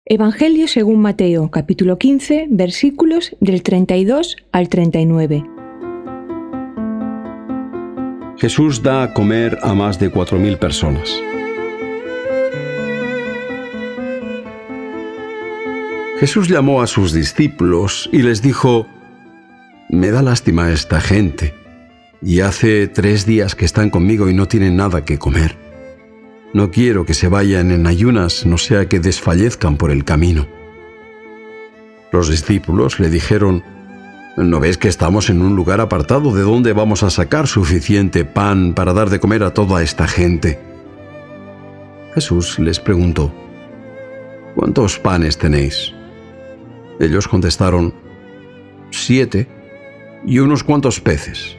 Evangelio según Mateo, capítulo 15, versículos del 32 al 39. Jesús da a comer a más de 4.000 personas. Jesús llamó a sus discípulos y les dijo: «Me da lástima esta gente, y hace 3 días que están conmigo y no tienen nada que comer. No quiero que se vayan en ayunas, no sea que desfallezcan por el camino». Los discípulos le dijeron: «¿No ves que estamos en un lugar apartado? ¿De dónde vamos a sacar suficiente pan para dar de comer a toda esta gente?». Jesús les preguntó: «¿Cuántos panes tenéis?». Ellos contestaron: 7 y unos cuantos peces.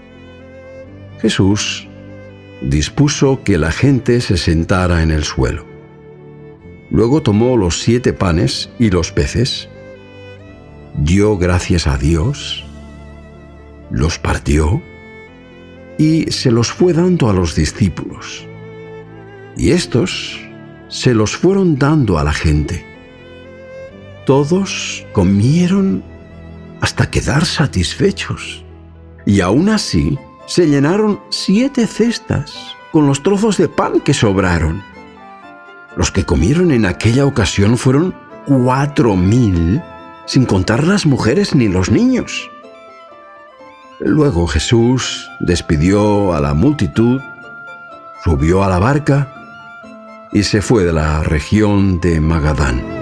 Jesús dispuso que la gente se sentara en el suelo. Luego tomó los 7 panes y los peces, dio gracias a Dios, los partió y se los fue dando a los discípulos. Y estos se los fueron dando a la gente. Todos comieron hasta quedar satisfechos, y aún así se llenaron 7 cestas con los trozos de pan que sobraron. Los que comieron en aquella ocasión fueron 4.000, sin contar las mujeres ni los niños. Luego Jesús despidió a la multitud, subió a la barca y se fue de la región de Magadán.